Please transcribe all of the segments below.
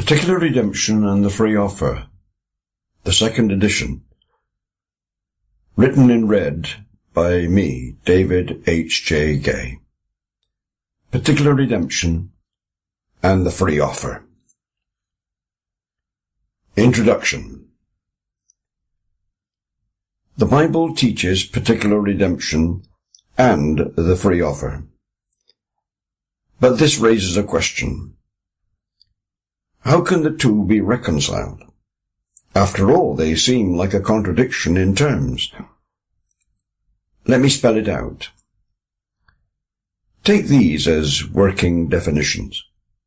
Particular Redemption and the Free Offer, the second edition, written in red by me, David H.J. Gay. Particular Redemption and the Free Offer. Introduction. The Bible teaches particular redemption and the free offer. But this raises a question. How can the two be reconciled? After all, they seem like a contradiction in terms. Let me spell it out. Take these as working definitions.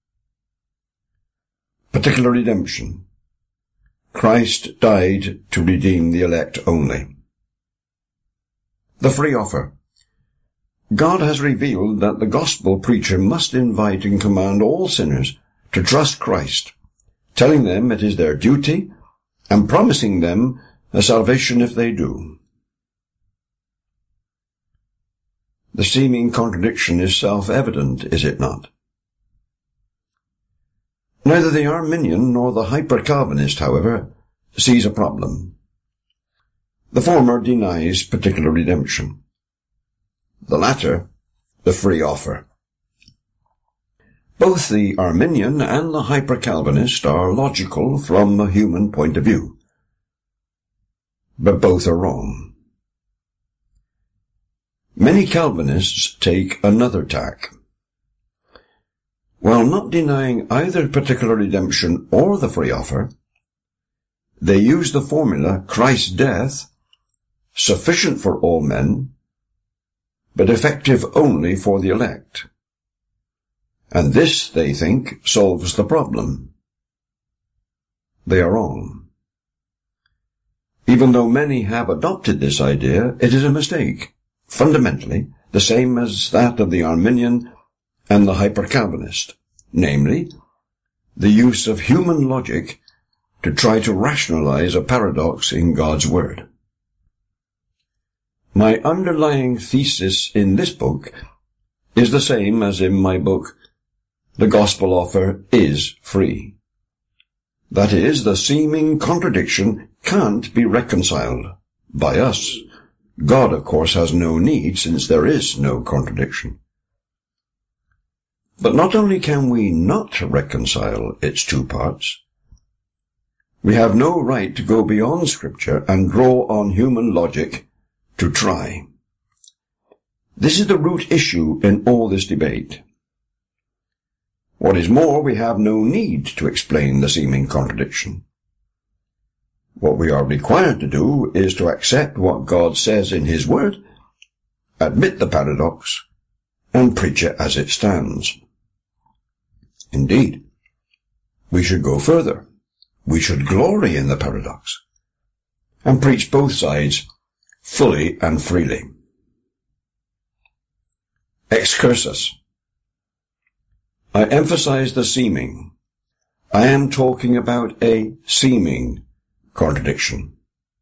Particular redemption. Christ died to redeem the elect only. The free offer. God has revealed that the gospel preacher must invite and command all sinners to trust Christ, telling them it is their duty and promising them a salvation if they do. The seeming contradiction is self-evident, is it not? Neither the Arminian nor the Hyper-Calvinist, however, sees a problem. The former denies particular redemption. The latter, the free offer. Both the Arminian and the Hyper-Calvinist are logical from a human point of view. But both are wrong. Many Calvinists take another tack. While not denying either particular redemption or the free offer, they use the formula Christ's death, sufficient for all men, but effective only for the elect. And this, they think, solves the problem. They are wrong. Even though many have adopted this idea, it is a mistake, fundamentally the same as that of the Arminian and the Hyper-Calvinist, namely, the use of human logic to try to rationalize a paradox in God's Word. My underlying thesis in this book is the same as in my book, The Gospel Offer is Free. That is, the seeming contradiction can't be reconciled by us. God, of course, has no need, since there is no contradiction. But not only can we not reconcile its two parts, we have no right to go beyond Scripture and draw on human logic to try. This is the root issue in all this debate. What is more, we have no need to explain the seeming contradiction. What we are required to do is to accept what God says in His Word, admit the paradox, and preach it as it stands. Indeed, we should go further. We should glory in the paradox, and preach both sides fully and freely. Excursus. I emphasize the seeming. I am talking about a seeming contradiction.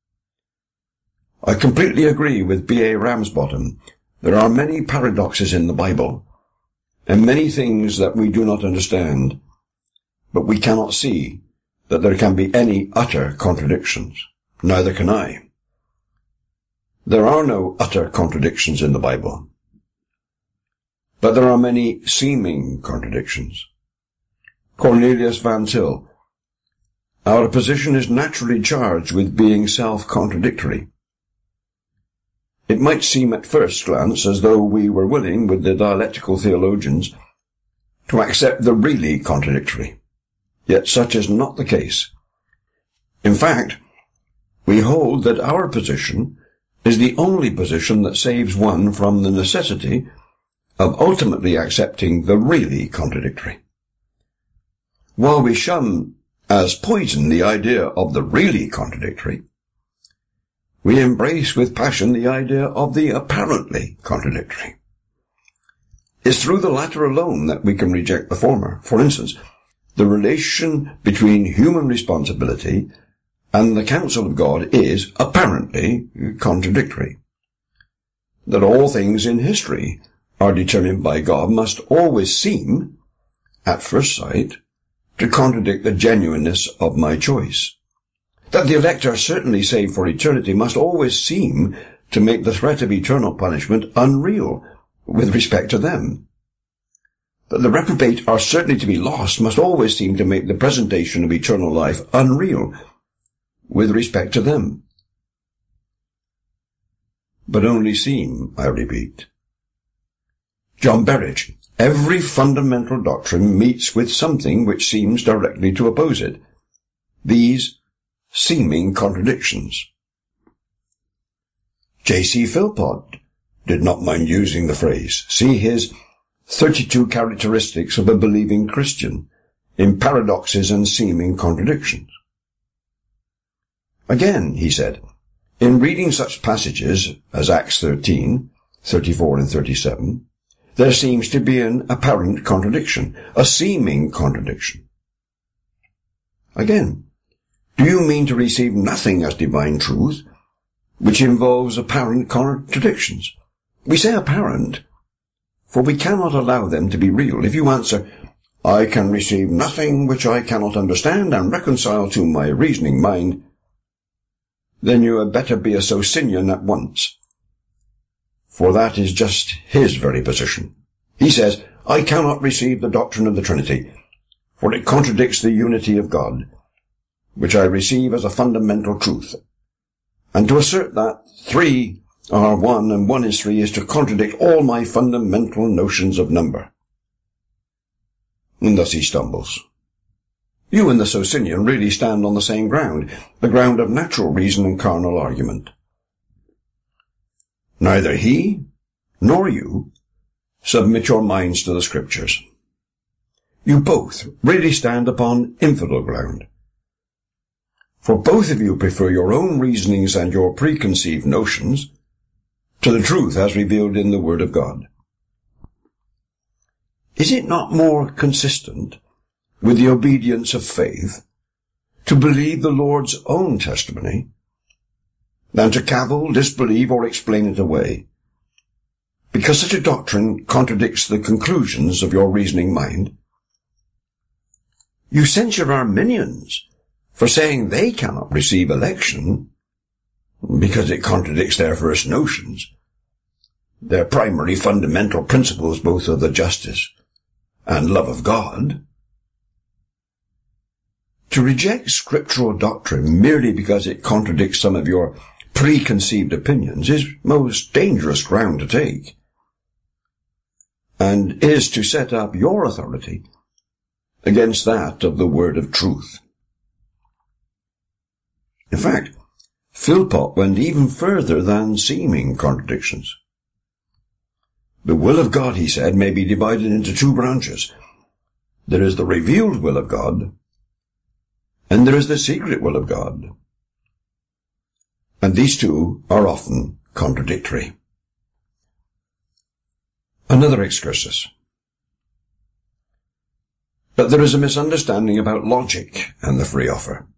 I completely agree with B.A. Ramsbottom. There are many paradoxes in the Bible, and many things that we do not understand, but we cannot see that there can be any utter contradictions. Neither can I. There are no utter contradictions in the Bible, but there are many seeming contradictions. Cornelius Van Til. Our position is naturally charged with being self-contradictory. It might seem at first glance as though we were willing, with the dialectical theologians, to accept the really contradictory. Yet such is not the case. In fact, we hold that our position is the only position that saves one from the necessity of ultimately accepting the really contradictory. While we shun as poison the idea of the really contradictory, we embrace with passion the idea of the apparently contradictory. It's through the latter alone that we can reject the former. For instance, the relation between human responsibility and the counsel of God is apparently contradictory. That all things in history are determined by God must always seem, at first sight, to contradict the genuineness of my choice. That the elect are certainly saved for eternity must always seem to make the threat of eternal punishment unreal with respect to them. That the reprobate are certainly to be lost must always seem to make the presentation of eternal life unreal with respect to them. But only seem, I repeat. John Berridge, every fundamental doctrine meets with something which seems directly to oppose it. These seeming contradictions. J.C. Philpott did not mind using the phrase. See his 32 Characteristics of a Believing Christian in Paradoxes and Seeming Contradictions. Again, he said, in reading such passages as Acts 13, 34 and 37, there seems to be an apparent contradiction, a seeming contradiction. Again, do you mean to receive nothing as divine truth, which involves apparent contradictions? We say apparent, for we cannot allow them to be real. If you answer, I can receive nothing which I cannot understand and reconcile to my reasoning mind, then you had better be a Socinian at once. For that is just his very position. He says, I cannot receive the doctrine of the Trinity, for it contradicts the unity of God, which I receive as a fundamental truth. And to assert that 3 are 1 and 1 is 3 is to contradict all my fundamental notions of number. And thus he stumbles. You and the Socinian really stand on the same ground, the ground of natural reason and carnal argument. Neither he nor you submit your minds to the Scriptures. You both really stand upon infidel ground. For both of you prefer your own reasonings and your preconceived notions to the truth as revealed in the Word of God. Is it not more consistent with the obedience of faith to believe the Lord's own testimony than to cavil, disbelieve, or explain it away, because such a doctrine contradicts the conclusions of your reasoning mind? You censure Arminians for saying they cannot receive election because it contradicts their first notions, their primary fundamental principles both of the justice and love of God. To reject scriptural doctrine merely because it contradicts some of your preconceived opinions is most dangerous ground to take, and is to set up your authority against that of the word of truth. In fact, Philpott went even further than seeming contradictions. The will of God, he said, may be divided into 2 branches. There is the revealed will of God, and there is the secret will of God. And these 2 are often contradictory. Another excursus. But there is a misunderstanding about logic and the free offer.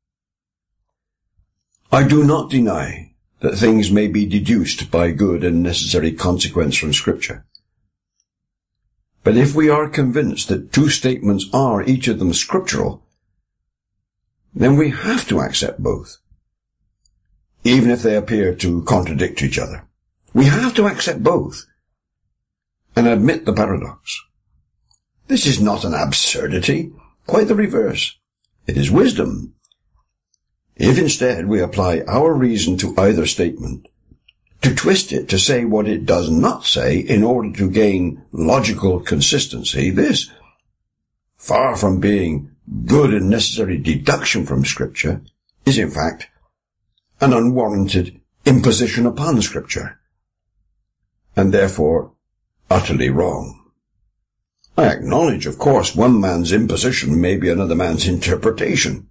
I do not deny that things may be deduced by good and necessary consequence from Scripture. But if we are convinced that 2 statements are each of them scriptural, then we have to accept both, even if they appear to contradict each other. We have to accept both and admit the paradox. This is not an absurdity, quite the reverse. It is wisdom. If instead we apply our reason to either statement, to twist it to say what it does not say in order to gain logical consistency, this, far from being good and necessary deduction from Scripture, is in fact an unwarranted imposition upon Scripture, and therefore utterly wrong. I acknowledge, of course, one man's imposition may be another man's interpretation.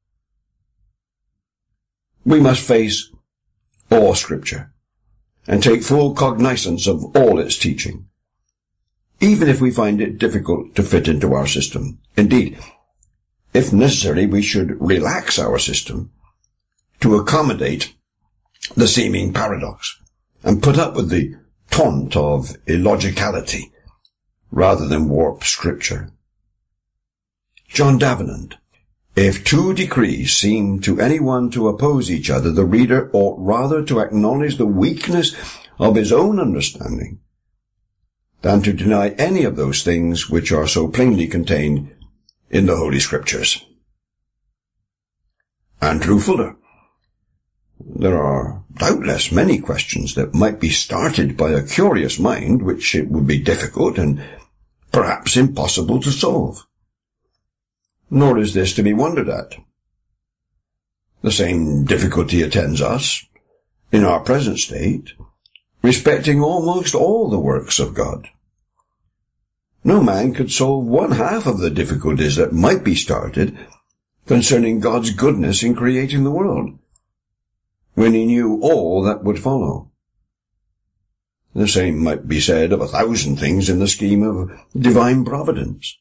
We must face all Scripture and take full cognizance of all its teaching, even if we find it difficult to fit into our system. Indeed, if necessary, we should relax our system to accommodate the seeming paradox and put up with the taunt of illogicality rather than warp Scripture. John Davenant. If two decrees seem to anyone to oppose each other, the reader ought rather to acknowledge the weakness of his own understanding than to deny any of those things which are so plainly contained in the Holy Scriptures. Andrew Fuller. There are doubtless many questions that might be started by a curious mind which it would be difficult and perhaps impossible to solve. Nor is this to be wondered at. The same difficulty attends us, in our present state, respecting almost all the works of God. No man could solve one half of the difficulties that might be started concerning God's goodness in creating the world, when he knew all that would follow. The same might be said of 1,000 things in the scheme of divine providence.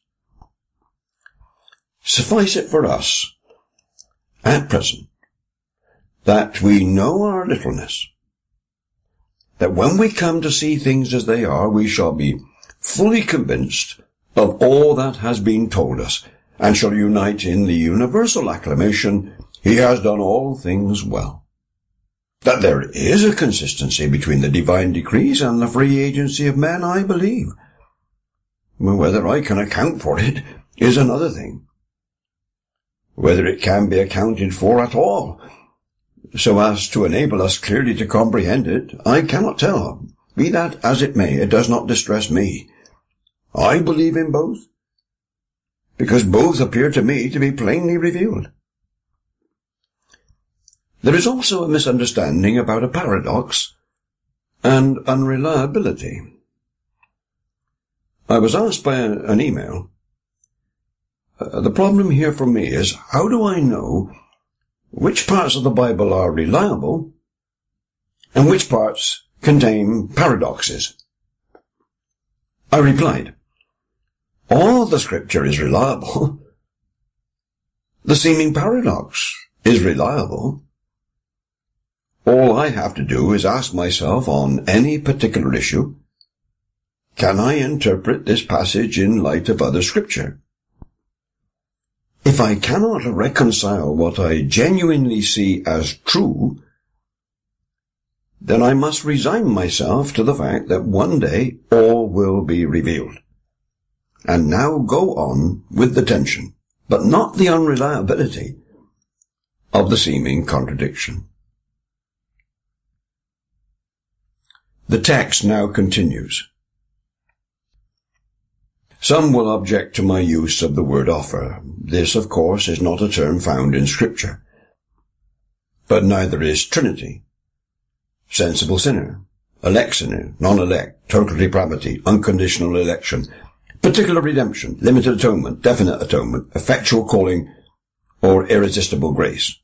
Suffice it for us, at present, that we know our littleness, that when we come to see things as they are, we shall be fully convinced of all that has been told us, and shall unite in the universal acclamation, "He has done all things well." That there is a consistency between the divine decrees and the free agency of men, I believe. Whether I can account for it is another thing. Whether it can be accounted for at all, so as to enable us clearly to comprehend it, I cannot tell. Be that as it may, it does not distress me. I believe in both, because both appear to me to be plainly revealed. There is also a misunderstanding about a paradox and unreliability. I was asked by an email, the problem here for me is, how do I know which parts of the Bible are reliable and which parts contain paradoxes? I replied, all the Scripture is reliable. The seeming paradox is reliable. All I have to do is ask myself on any particular issue, can I interpret this passage in light of other Scripture? If I cannot reconcile what I genuinely see as true, then I must resign myself to the fact that one day all will be revealed. And now go on with the tension, but not the unreliability of the seeming contradiction. The text now continues. Some will object to my use of the word offer. This, of course, is not a term found in Scripture. But neither is Trinity, sensible sinner, elect sinner, non-elect, total depravity, unconditional election, particular redemption, limited atonement, definite atonement, effectual calling, or irresistible grace.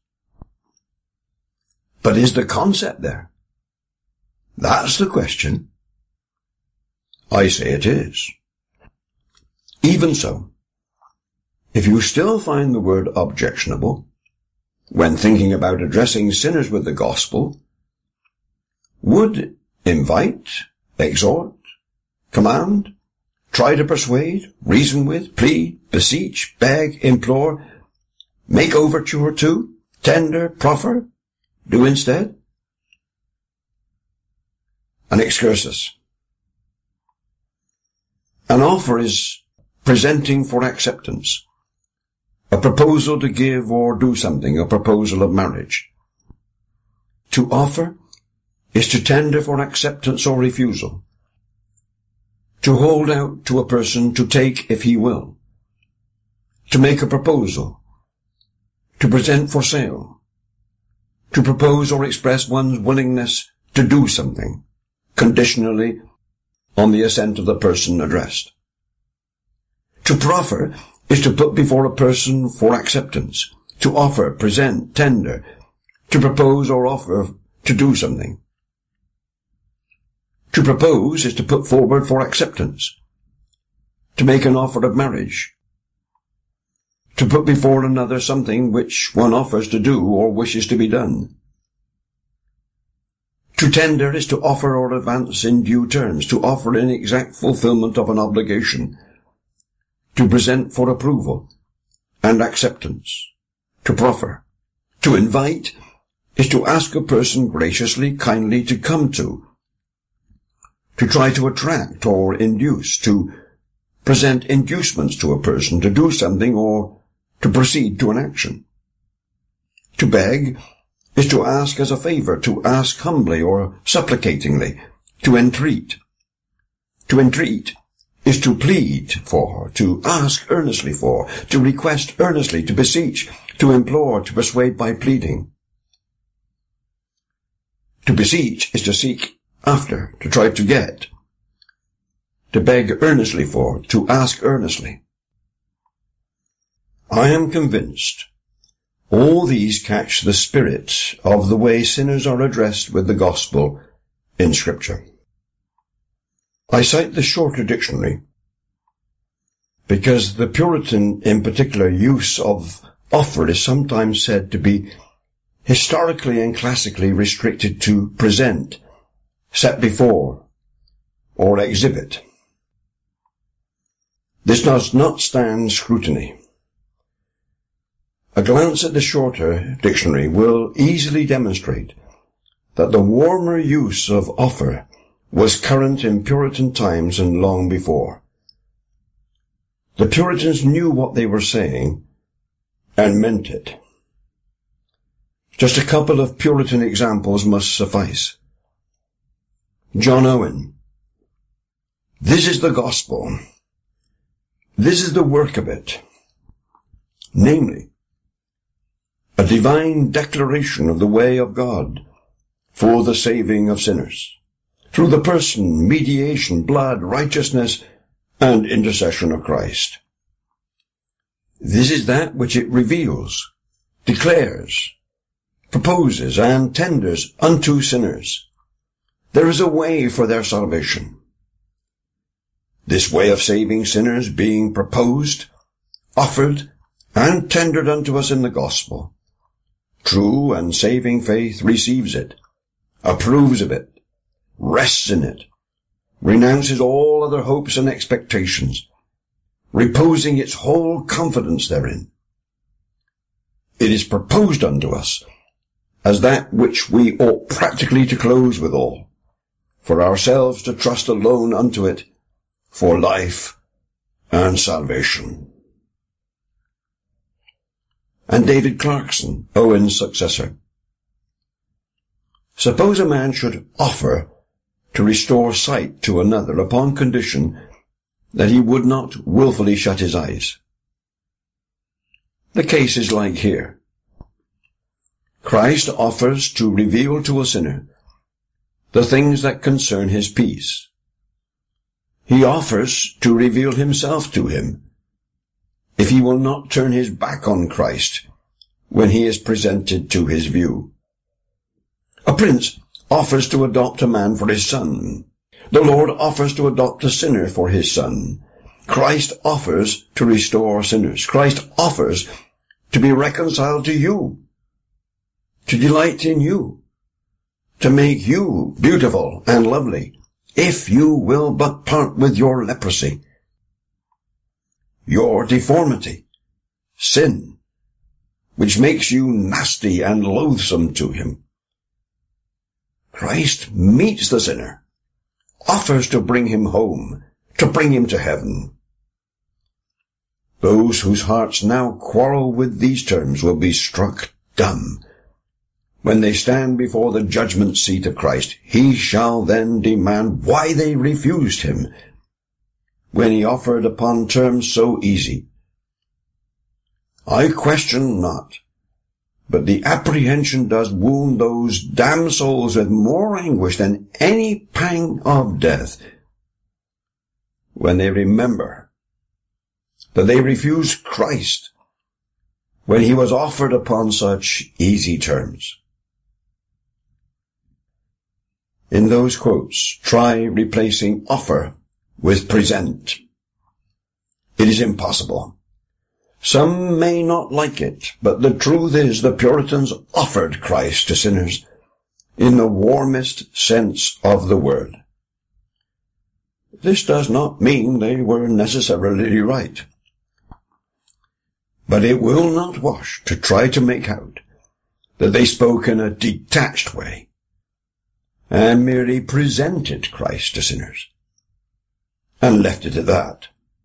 But is the concept there? That's the question. I say it is. Even so, if you still find the word objectionable, when thinking about addressing sinners with the gospel, would invite, exhort, command, try to persuade, reason with, plead, beseech, beg, implore, make overture to, tender, proffer, do instead? An excursus. An offer is presenting for acceptance, a proposal to give or do something, a proposal of marriage. To offer is to tender for acceptance or refusal, to hold out to a person to take if he will, to make a proposal, to present for sale, to propose or express one's willingness to do something, conditionally on the assent of the person addressed. To proffer is to put before a person for acceptance, to offer, present, tender, to propose or offer to do something. To propose is to put forward for acceptance, to make an offer of marriage, to put before another something which one offers to do or wishes to be done. To tender is to offer or advance in due terms, to offer in exact fulfillment of an obligation, to present for approval, and acceptance. To proffer, to invite, is to ask a person graciously, kindly to come to try to attract or induce, to present inducements to a person to do something or to proceed to an action. To beg is to ask as a favor, to ask humbly or supplicatingly, to entreat. To entreat is to plead for, to ask earnestly for, to request earnestly, to beseech, to implore, to persuade by pleading. To beseech is to seek after, to try to get. To beg earnestly for, to ask earnestly. I am convinced all these catch the spirit of the way sinners are addressed with the gospel in Scripture. I cite the Shorter Dictionary because the Puritan, in particular, use of offer is sometimes said to be historically and classically restricted to present, set before, or exhibit. This does not stand scrutiny. A glance at the Shorter Dictionary will easily demonstrate that the warmer use of offer was current in Puritan times and long before. The Puritans knew what they were saying and meant it. Just a couple of Puritan examples must suffice. John Owen. This is the gospel. This is the work of it. Namely, a divine declaration of the way of God for the saving of sinners, through the person, mediation, blood, righteousness, and intercession of Christ. This is that which it reveals, declares, proposes, and tenders unto sinners. There is a way for their salvation. This way of saving sinners being proposed, offered, and tendered unto us in the gospel. True and saving faith receives it, approves of it, rests in it, renounces all other hopes and expectations, reposing its whole confidence therein. It is proposed unto us as that which we ought practically to close withal, for ourselves to trust alone unto it for life and salvation. And David Clarkson, Owen's successor. Suppose a man should offer to restore sight to another upon condition that he would not wilfully shut his eyes. The case is like here. Christ offers to reveal to a sinner the things that concern his peace. He offers to reveal himself to him if he will not turn his back on Christ when he is presented to his view. A prince offers to adopt a man for his son. The Lord offers to adopt a sinner for his son. Christ offers to restore sinners. Christ offers to be reconciled to you, to delight in you, to make you beautiful and lovely, if you will but part with your leprosy, your deformity, sin, which makes you nasty and loathsome to him. Christ meets the sinner, offers to bring him home, to bring him to heaven. Those whose hearts now quarrel with these terms will be struck dumb. When they stand before the judgment seat of Christ, he shall then demand why they refused him, when he offered upon terms so easy. I question not, but the apprehension does wound those damned souls with more anguish than any pang of death, when they remember that they refused Christ when he was offered upon such easy terms. In those quotes, try replacing offer with present. It is impossible. Some may not like it, but the truth is the Puritans offered Christ to sinners in the warmest sense of the word. This does not mean they were necessarily right. But it will not wash to try to make out that they spoke in a detached way and merely presented Christ to sinners, and left it at that.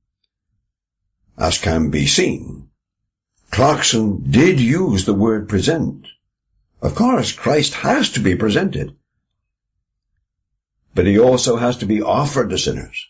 As can be seen, Clarkson did use the word present. Of course, Christ has to be presented, but he also has to be offered to sinners.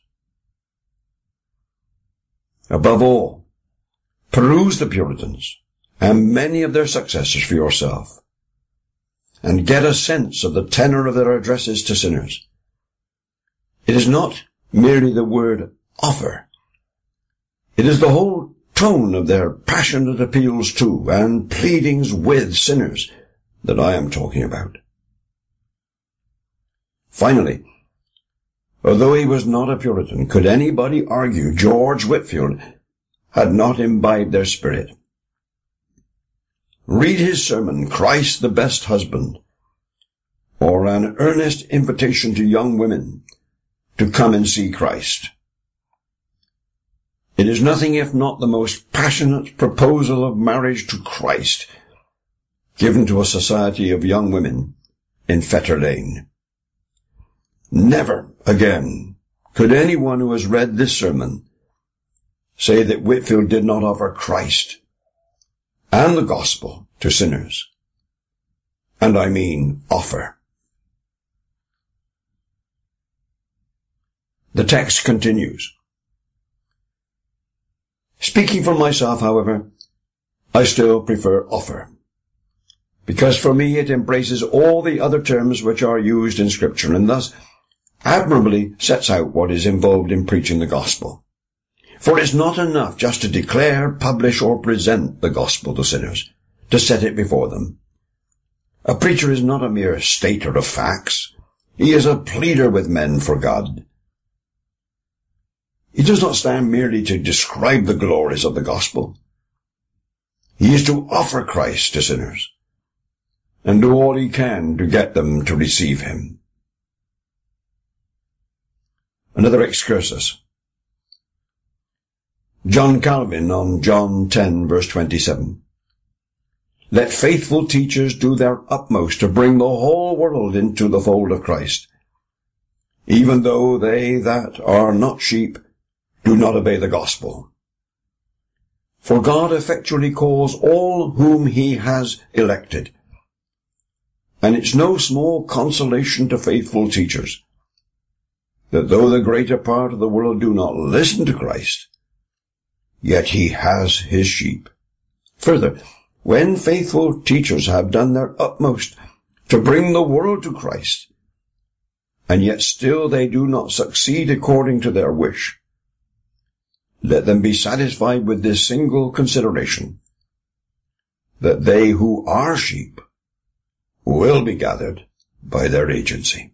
Above all, peruse the Puritans and many of their successors for yourself, and get a sense of the tenor of their addresses to sinners. It is not merely the word offer. It is the whole tone of their passionate appeals to and pleadings with sinners that I am talking about. Finally, although he was not a Puritan, could anybody argue George Whitefield had not imbibed their spirit? Read his sermon, Christ the Best Husband, or an earnest invitation to young women to come and see Christ. It is nothing if not the most passionate proposal of marriage to Christ given to a society of young women in Fetter Lane. Never again could anyone who has read this sermon say that Whitefield did not offer Christ and the gospel to sinners. And I mean offer. The text continues. Speaking for myself, however, I still prefer offer, because for me it embraces all the other terms which are used in Scripture, and thus admirably sets out what is involved in preaching the gospel. For it's not enough just to declare, publish, or present the gospel to sinners, to set it before them. A preacher is not a mere stater of facts. He is a pleader with men for God. He does not stand merely to describe the glories of the gospel. He is to offer Christ to sinners, and do all he can to get them to receive him. Another excursus. John Calvin on John 10, verse 27. Let faithful teachers do their utmost to bring the whole world into the fold of Christ, even though they that are not sheep do not obey the gospel. For God effectually calls all whom he has elected, and it's no small consolation to faithful teachers that though the greater part of the world do not listen to Christ, yet he has his sheep. Further, when faithful teachers have done their utmost to bring the world to Christ, and yet still they do not succeed according to their wish, let them be satisfied with this single consideration, that they who are sheep will be gathered by their agency.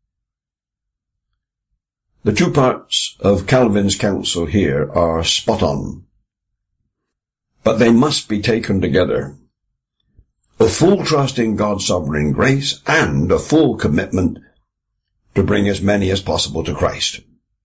The two parts of Calvin's counsel here are spot on, but they must be taken together. A full trust in God's sovereign grace and a full commitment to bring as many as possible to Christ.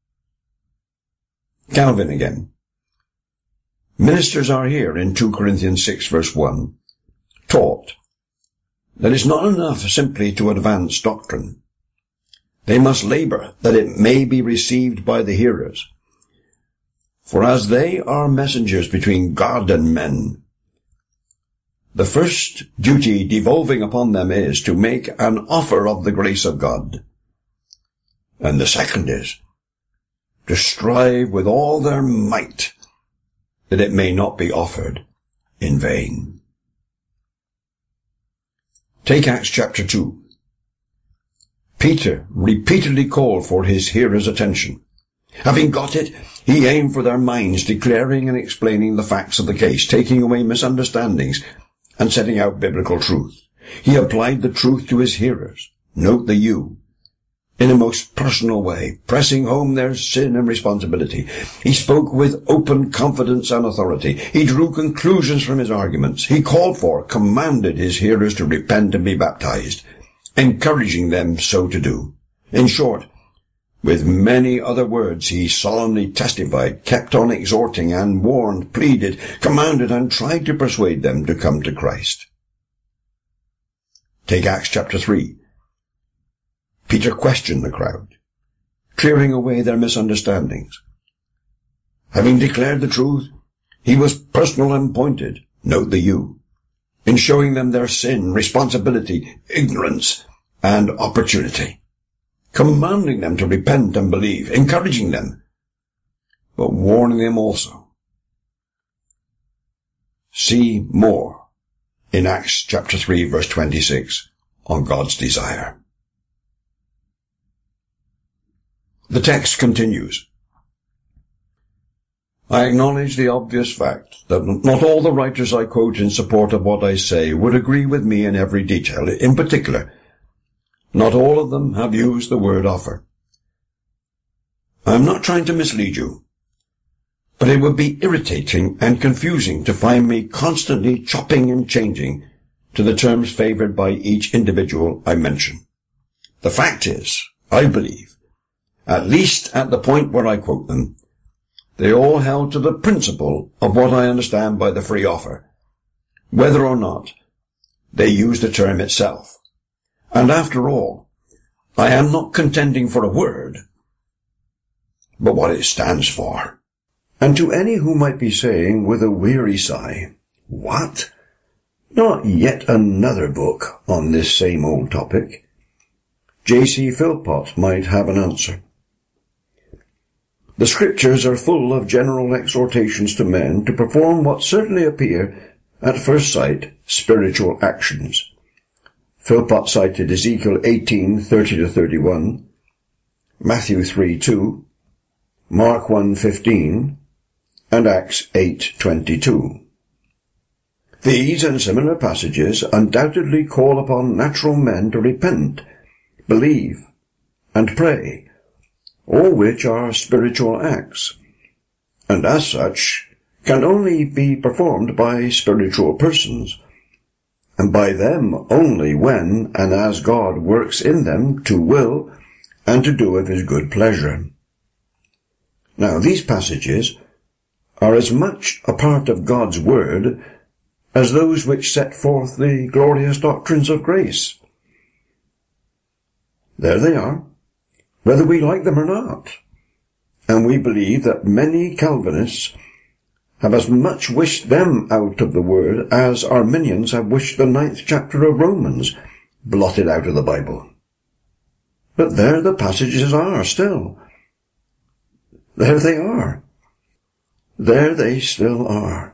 Calvin again. Ministers are here in 2 Corinthians 6 verse 1 taught that it's not enough simply to advance doctrine. They must labor that it may be received by the hearers. For as they are messengers between God and men, the first duty devolving upon them is to make an offer of the grace of God. And the second is to strive with all their might that it may not be offered in vain. Take Acts chapter 2. Peter repeatedly called for his hearers' attention. Having got it, he aimed for their minds, declaring and explaining the facts of the case, taking away misunderstandings and setting out biblical truth. He applied the truth to his hearers, note the you, in a most personal way, pressing home their sin and responsibility. He spoke with open confidence and authority. He drew conclusions from his arguments. He called for, commanded his hearers to repent and be baptized, encouraging them so to do. In short, With many other words he solemnly testified, kept on exhorting and warned, pleaded, commanded, and tried to persuade them to come to Christ. Take Acts chapter 3. Peter questioned the crowd, clearing away their misunderstandings. Having declared the truth, he was personal and pointed, note the you, in showing them their sin, responsibility, ignorance, and opportunity, commanding them to repent and believe, encouraging them, but warning them also. See more in Acts chapter 3 verse 26 on God's desire. The text continues. I acknowledge the obvious fact that not all the writers I quote in support of what I say would agree with me in every detail. In particular, not all of them have used the word offer. I am not trying to mislead you, but it would be irritating and confusing to find me constantly chopping and changing to the terms favored by each individual I mention. The fact is, I believe, at least at the point where I quote them, they all held to the principle of what I understand by the free offer, whether or not they use the term itself. And after all, I am not contending for a word, but what it stands for. And to any who might be saying with a weary sigh, what? Not yet another book on this same old topic? J.C. Philpott might have an answer. The Scriptures are full of general exhortations to men to perform what certainly appear, at first sight, spiritual actions. Philpott cited Ezekiel 18:30-31, Matthew 3:2, Mark 1:15, and Acts 8:22. These and similar passages undoubtedly call upon natural men to repent, believe, and pray, all which are spiritual acts, and as such can only be performed by spiritual persons, and by them only when and as God works in them to will and to do of his good pleasure. Now, these passages are as much a part of God's word as those which set forth the glorious doctrines of grace. There they are, whether we like them or not, and we believe that many Calvinists have as much wished them out of the Word as Arminians have wished the 9th chapter of Romans blotted out of the Bible. But there the passages are still. There they are. There they still are.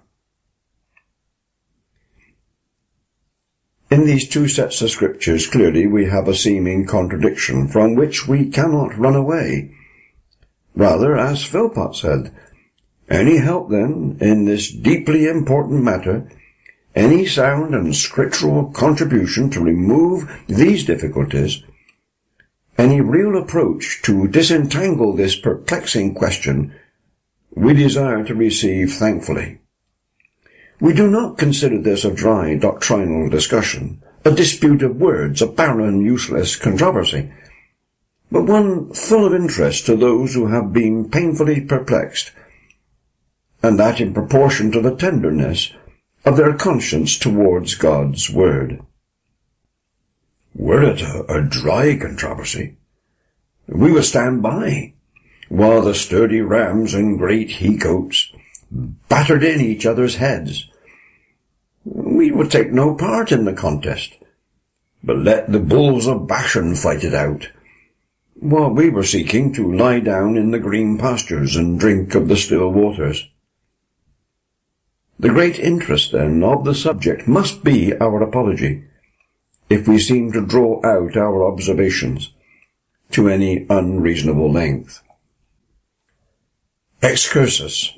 In these two sets of scriptures, clearly we have a seeming contradiction from which we cannot run away. Rather, as Philpott said, any help then in this deeply important matter, any sound and scriptural contribution to remove these difficulties, any real approach to disentangle this perplexing question, we desire to receive thankfully. We do not consider this a dry doctrinal discussion, a dispute of words, a barren, useless controversy, but one full of interest to those who have been painfully perplexed, and that in proportion to the tenderness of their conscience towards God's word. Were it a dry controversy, we would stand by, while the sturdy rams in great he-goats battered in each other's heads. We would take no part in the contest, but let the bulls of Bashan fight it out, while we were seeking to lie down in the green pastures and drink of the still waters. The great interest, then, of the subject must be our apology, if we seem to draw out our observations to any unreasonable length. Excursus.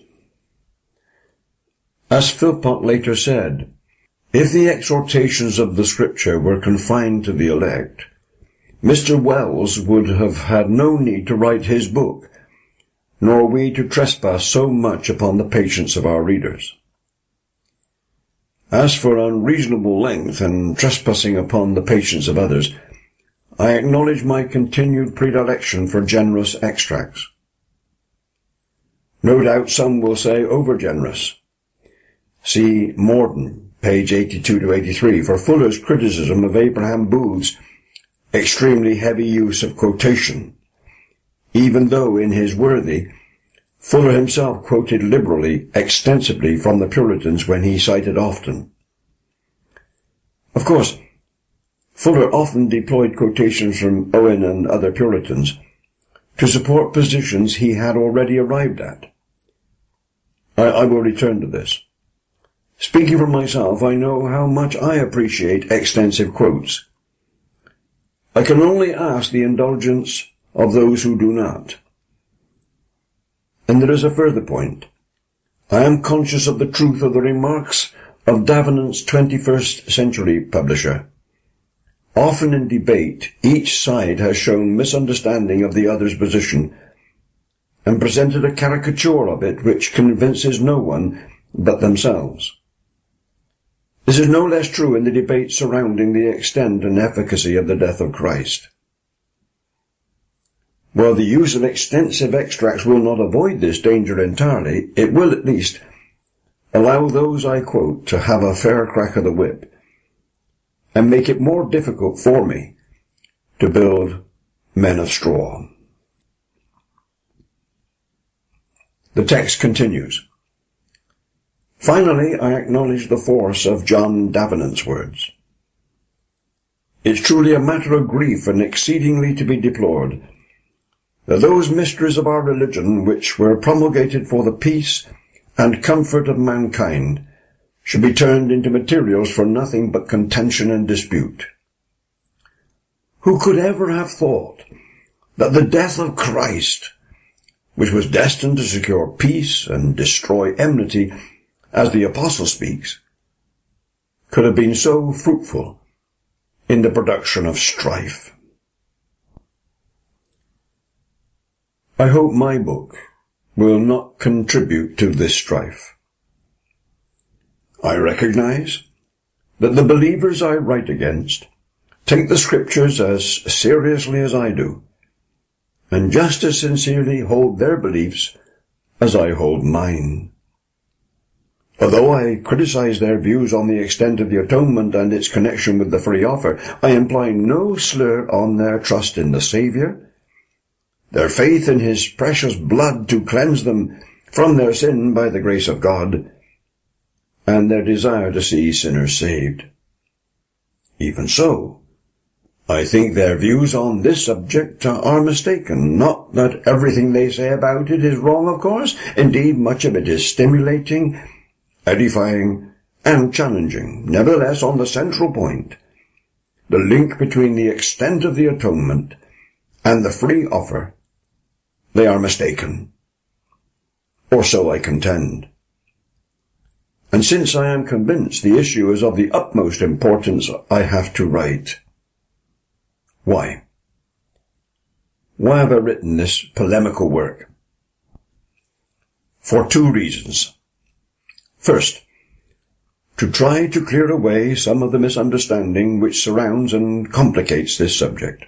As Philpott later said, if the exhortations of the Scripture were confined to the elect, Mr. Wells would have had no need to write his book, nor we to trespass so much upon the patience of our readers. As for unreasonable length and trespassing upon the patience of others, I acknowledge my continued predilection for generous extracts. No doubt some will say over-generous. See Morden, page 82 to 83, for Fuller's criticism of Abraham Booth's extremely heavy use of quotation, even though in his Worthy, Fuller himself quoted liberally, extensively from the Puritans when he cited often. Of course, Fuller often deployed quotations from Owen and other Puritans to support positions he had already arrived at. I will return to this. Speaking for myself, I know how much I appreciate extensive quotes. I can only ask the indulgence of those who do not. And there is a further point. I am conscious of the truth of the remarks of Davenant's 21st century publisher. Often in debate, each side has shown misunderstanding of the other's position and presented a caricature of it which convinces no one but themselves. This is no less true in the debate surrounding the extent and efficacy of the death of Christ. While the use of extensive extracts will not avoid this danger entirely, it will at least allow those I quote to have a fair crack of the whip, and make it more difficult for me to build men of straw. The text continues. Finally, I acknowledge the force of John Davenant's words. It's truly a matter of grief and exceedingly to be deplored that those mysteries of our religion which were promulgated for the peace and comfort of mankind should be turned into materials for nothing but contention and dispute. Who could ever have thought that the death of Christ, which was destined to secure peace and destroy enmity, as the Apostle speaks, could have been so fruitful in the production of strife? I hope my book will not contribute to this strife. I recognize that the believers I write against take the Scriptures as seriously as I do, and just as sincerely hold their beliefs as I hold mine. Although I criticize their views on the extent of the atonement and its connection with the free offer, I imply no slur on their trust in the Saviour, their faith in his precious blood to cleanse them from their sin by the grace of God, and their desire to see sinners saved. Even so, I think their views on this subject are mistaken. Not that everything they say about it is wrong, of course. Indeed, much of it is stimulating, edifying, and challenging. Nevertheless, on the central point, the link between the extent of the atonement and the free offer, they are mistaken. Or so I contend. And since I am convinced the issue is of the utmost importance, I have to write. Why? Why have I written this polemical work? For two reasons. First, to try to clear away some of the misunderstanding which surrounds and complicates this subject.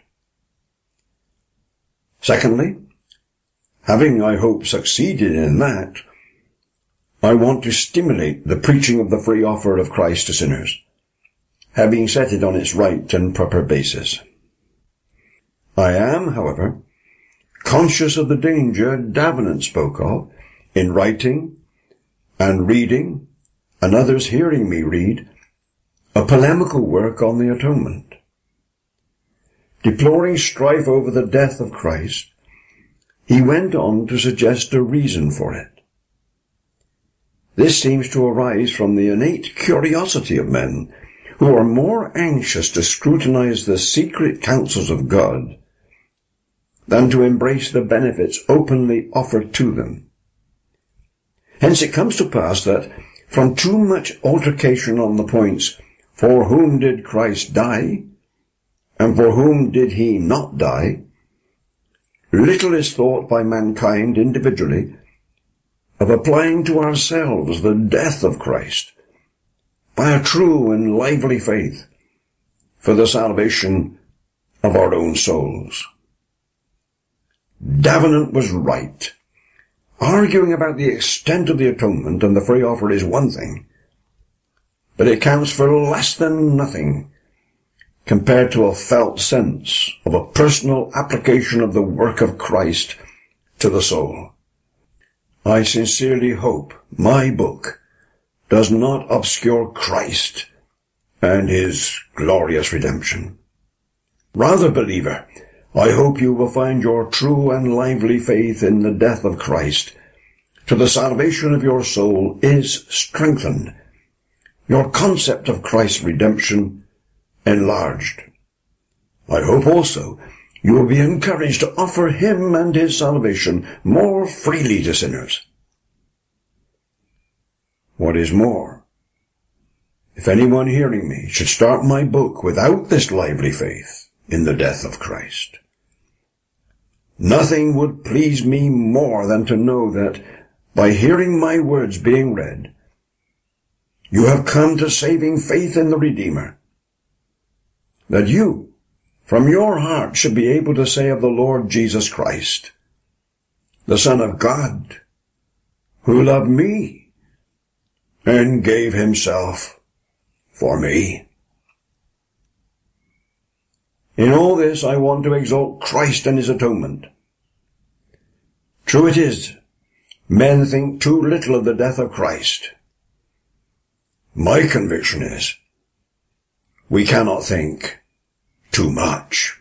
Secondly, having, I hope, succeeded in that, I want to stimulate the preaching of the free offer of Christ to sinners, having set it on its right and proper basis. I am, however, conscious of the danger Davenant spoke of in writing and reading, and others hearing me read, a polemical work on the atonement. Deploring strife over the death of Christ, he went on to suggest a reason for it. This seems to arise from the innate curiosity of men, who are more anxious to scrutinize the secret counsels of God than to embrace the benefits openly offered to them. Hence it comes to pass that, from too much altercation on the points, for whom did Christ die, and for whom did he not die, little is thought by mankind individually of applying to ourselves the death of Christ by a true and lively faith for the salvation of our own souls. Davenant was right. Arguing about the extent of the atonement and the free offer is one thing, but it counts for less than nothing compared to a felt sense of a personal application of the work of Christ to the soul. I sincerely hope my book does not obscure Christ and his glorious redemption. Rather, believer, I hope you will find your true and lively faith in the death of Christ to the salvation of your soul is strengthened, your concept of Christ's redemption enlarged. I hope also you will be encouraged to offer him and his salvation more freely to sinners. What is more, if anyone hearing me should start my book without this lively faith in the death of Christ, nothing would please me more than to know that by hearing my words being read, you have come to saving faith in the Redeemer, that you, from your heart, should be able to say of the Lord Jesus Christ, the Son of God, who loved me and gave himself for me. In all this I want to exalt Christ and his atonement. True it is, men think too little of the death of Christ. My conviction is, we cannot think too much.